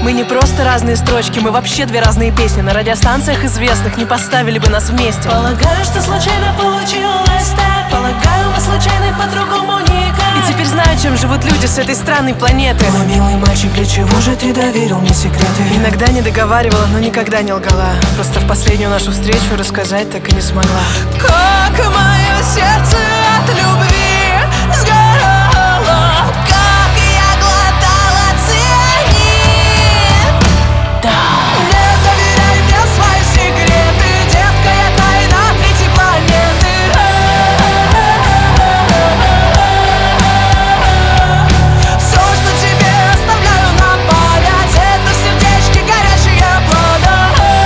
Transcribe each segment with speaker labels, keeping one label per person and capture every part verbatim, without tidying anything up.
Speaker 1: Мы не просто разные строчки, мы вообще две разные песни. На радиостанциях известных не поставили бы нас вместе.
Speaker 2: Полагаю, что случайно получилось так. Полагаю, мы случайно по-другому никак.
Speaker 1: И теперь знаю, чем живут люди с этой странной планеты.
Speaker 2: Мой милый мальчик, для чего же ты доверил мне секреты?
Speaker 1: Иногда не договаривала, но никогда не лгала. Просто в последнюю нашу встречу рассказать так и не смогла.
Speaker 2: Как мое сердце от любви сгорало, как я глотала цианид.
Speaker 1: Да.
Speaker 2: Не доверяй мне свои секреты, детка, я тайна третьей планеты. Все, что тебе оставляю на память, это в сердечке горячие плода.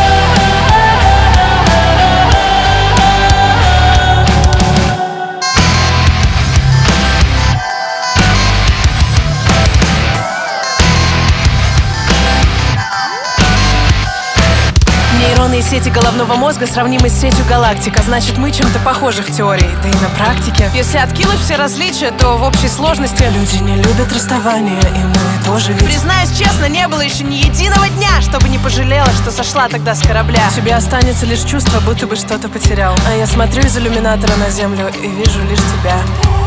Speaker 1: Нейронные сети головного мозга сравнимы с сетью галактик, а значит, мы чем-то похожи в теории, да и на практике. Если откинуть все различия, то в общей сложности
Speaker 2: Люди не любят расставания, и мы тоже ведь.
Speaker 1: признаюсь честно, не было еще ни единого дня, чтобы не пожалела, что сошла тогда с корабля. Тебе останется лишь чувство, будто бы что-то потерял. А я смотрю из иллюминатора на землю и вижу лишь тебя.